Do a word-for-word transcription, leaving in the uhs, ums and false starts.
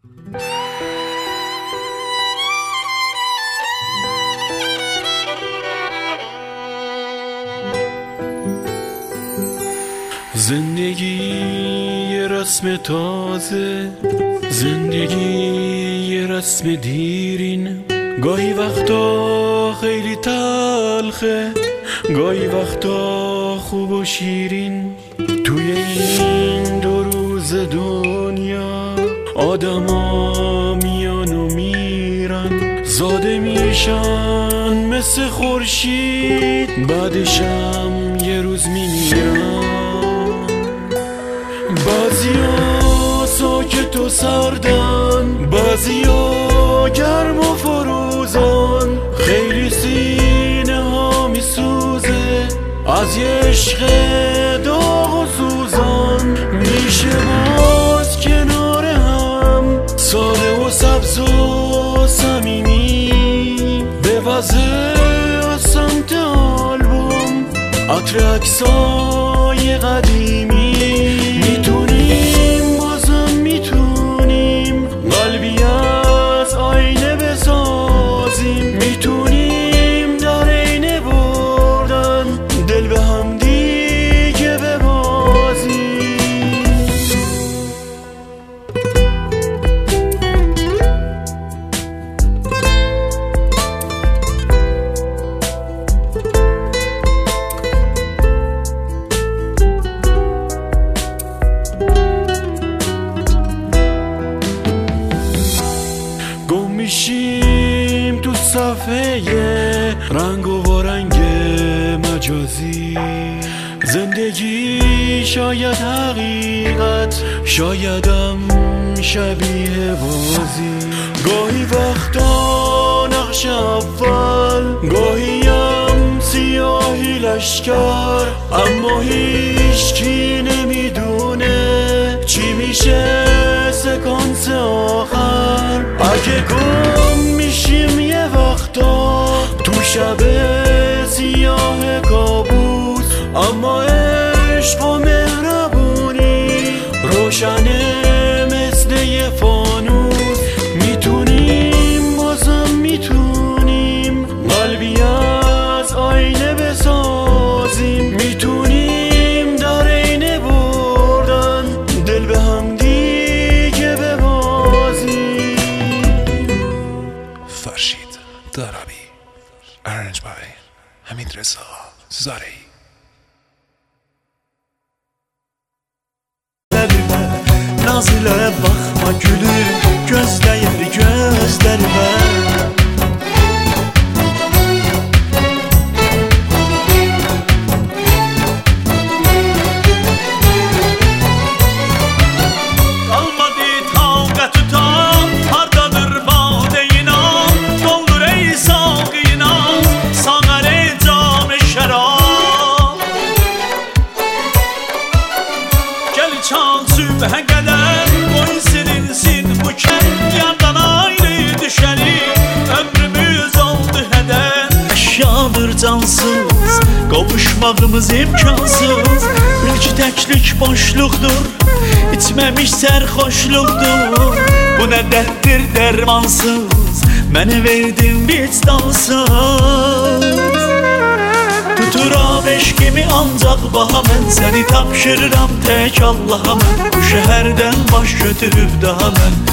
زندگی یه رسم تازه، زندگی یه رسم دیرین، گاهی وقتا خیلی تلخه، گاهی وقتا خوب و شیرین. توی این دو روز دنیا آدما میان و میرن، زاده میشن مثل خورشید، بعدشم یه روز میمیرن. بعضیا ساکت و سردن، بعضیا گرم و فروزان، خیلی سینه ها میسوزه از یه عشق داغ و سوزان. میشه باز کنار هم ساده و سبز و صمیمی، به وضع از سمت آلبوم عطر عکسای قدیمی. میتونیم بازم میتونیم قلبی از آینه بسازیم، میتونیم در عین بردن دل به هم دیگه ببازیم. گم میشیم تو صفحه رنگ و وارنگ مجازی، زندگی شاید حقیقت، شایدم شبیه بازی. گاهی وقتا نقش اول، گاهیم سیاهی لشکر، اما هیچ کی نمیدونه چی میشه سکانس آخر. اگه گم میشیم یه وقتا تو شب سیاه کابوس، اما عشق و مهربونی روشنه مثل یه فانوس. میتونیم بازم میتونیم قلبی از آینه بسازیم، میتونیم در عین بردن دل به هم دیگه ببازیم. فرشید دارابی، ارنج بای حمید رضا زارعی. Nazilə baxma gülür, gözləyir gözlərimə. Qalmadı taqət tutan, hardadır badə inan, doldur ey saqi naz, sağar ey cam-ı şərab. Gəl çal sübhə qədər, qoy silinsin bu kənd, yardan ayrı düşərik, ömrümüz oldu hədər. Əşyadır cansız, qovuşmağımız imkansız, ilk təklik boşluqdur, içməmiş sərxoşluqdur. Bu nə dərddir dərmansız, mənə verdin vicdansız. Tuturam eşkimi ancaq baha mən, səni tapşırıram tək Allaha mən. Bu şəhərdən baş götürüb daha mən